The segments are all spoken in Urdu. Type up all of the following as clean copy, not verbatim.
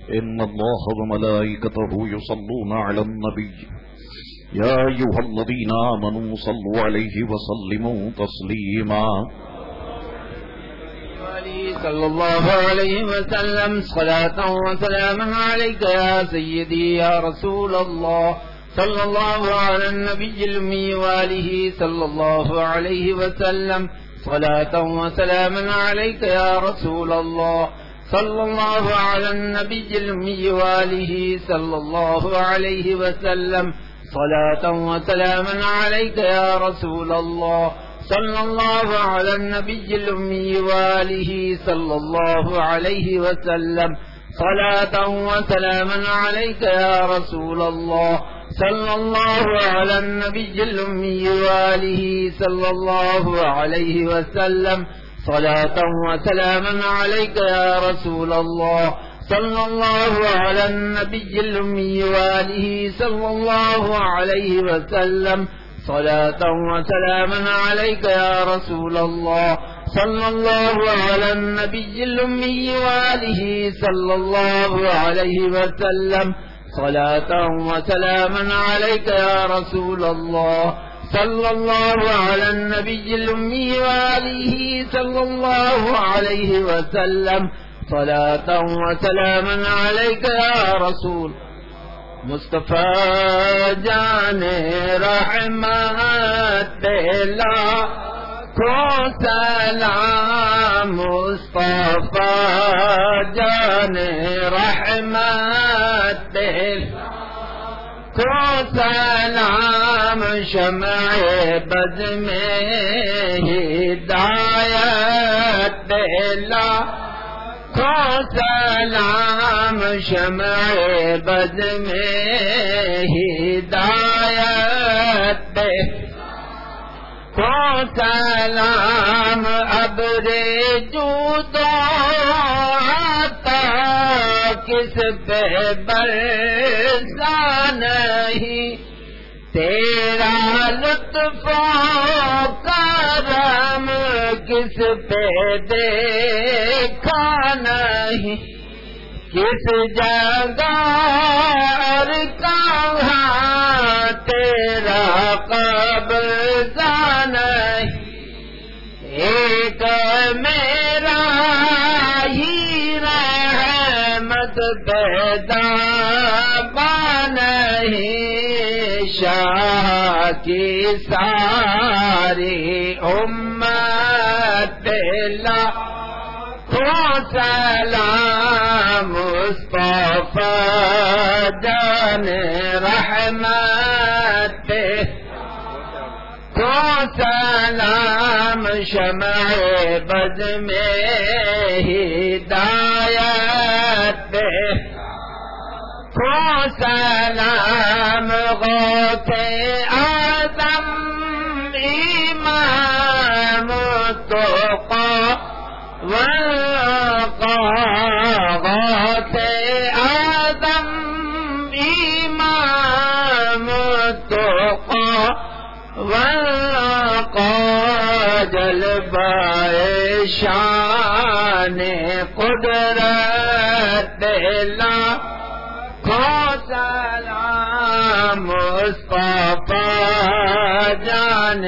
إن الله وملائكته يصلون على النبي يا أيها الذين آمنوا صلوا عليه وسلموا تسليما صلى الله عليه وسلم صلاة وسلاما عليك يا سيدي يا رسول الله صلى الله على النبي الأمي وآله صلى الله عليه وسلم صلاة وسلاما عليك يا رسول الله صلى الله على النبي الأمي وآله صلى الله عليه وسلم صلاة وسلاما عليك يا رسول الله صلى الله على النبي الأمي وآله صلى الله عليه وسلم صلاة وسلاما عليك يا رسول الله صلى الله على النبي الأمي وآله صلى الله عليه وسلم صلاة وسلاما عليك يا رسول الله صلى الله على النبي الأمي وآله صلى الله عليه وسلم صلاة وسلاما عليك يا رسول الله صلى الله على النبي الأمي وآله صلى الله عليه وسلم صلاة وسلاما عليك يا رسول الله صلى الله على النبي الأمي وآله صلى الله عليه وسلم صلاة وسلاما عليك يا رسول مصطفیٰ جان رحمت دلا کو سلام مصطفیٰ جان رحمت دلا کو سلام شمع بز میں ہدایت دلا کو سلام شمع بز میں ہدایت دے کو سلام ابر جود عطا کس پہ برسا نہیں تیرا لطف و کرم کس پہ دیکھا نہیں کس جگہ اور کہاں تیرا قبضہ نہیں ایک میرا ہی رحمت پیدا نہیں شاہ کی ساری امت لا کو سلام مصطفیٰ جان رحمت کو سلام شمع بز میں ہدایت کو سلام غوث اعظم امام التقی غوث اعظم امام التقی جلوہ شان قدرت لا کو سلام مصطفیٰ جان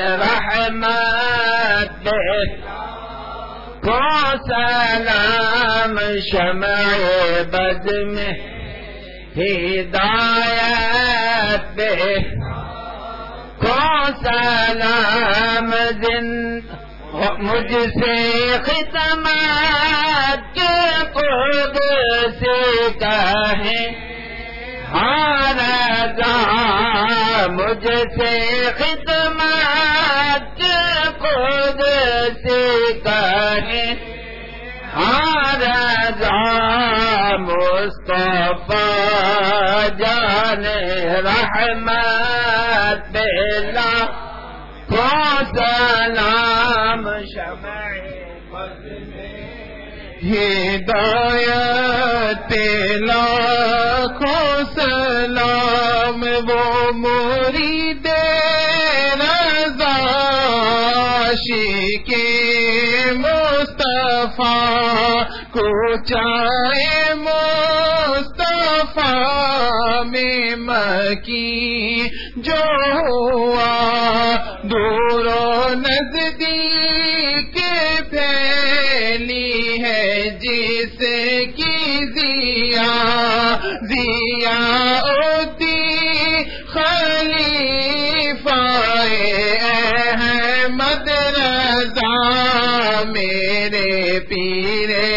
رحمت کو سلام شمع بز میں ہدایت کو سلام مجھ سے خدمت خود سے کہیں ہر جہاں مجھ سے خدمت خود سے کہیں ہر جہاں مصطفیٰ جان رحمت بلا کو سلام شمع ہدایت لاکھوں سلام وہ مرید رضا عاشق مصطفیٰ کو چاہے مصطفیٰ میں مکی جو ہوا دور و نزدیک پھیلی ہے جس کی ضیا ہوتی خلیفہ احمد رضا میرے پیرے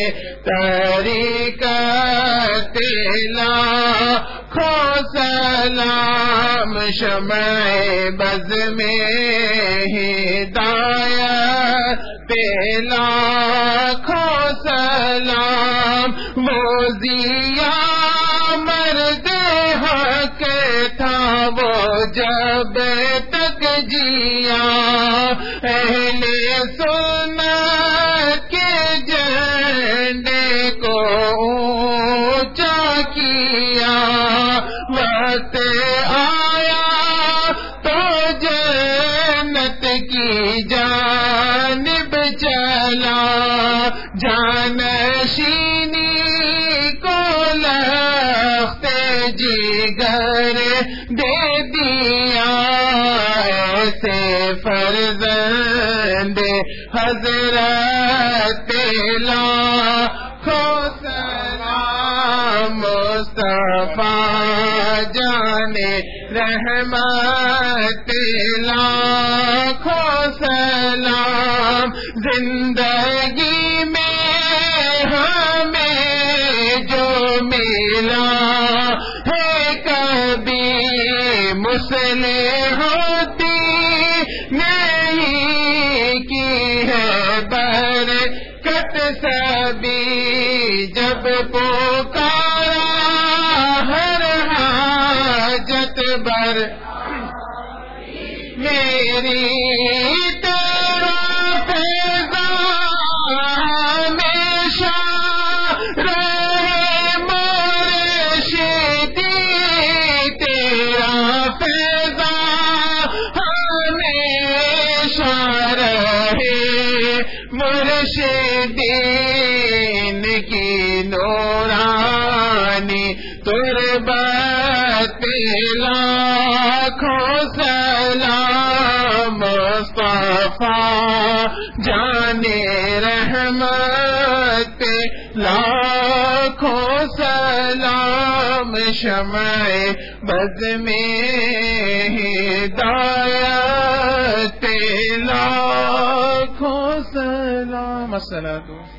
طریقت لاکھوں سلام شمع بز میں ہدایت لاکھوں سلام وہ ضیا مرد حق تھا وہ جب تک جیا اہل سنت کے جھنڈے کو اونچا کیا وقت آیا تو جنت کی جانب چلا جانشینی کو لخت جگر دے دیا ایسے فرزند حضرت لاکھوں سلام مصطفیٰ جانے رحمت لاکھوں سلام زندگی میں ہمیں جو ملا ہے کبھی مصلح ہوتی نہیں کی ہے برکت سبھی جب پکارا ہر حاجت بر میری طرف ہمیشہ رہے مرشدی تیرا فیضا ہمیشہ رہے مرشدین کی نورانی تربت لاکھوں سلام مصطفیٰ جانے رحمت لاکھوں سلام شمع بز میں ہدایت لاکھوں سلام الصلاۃ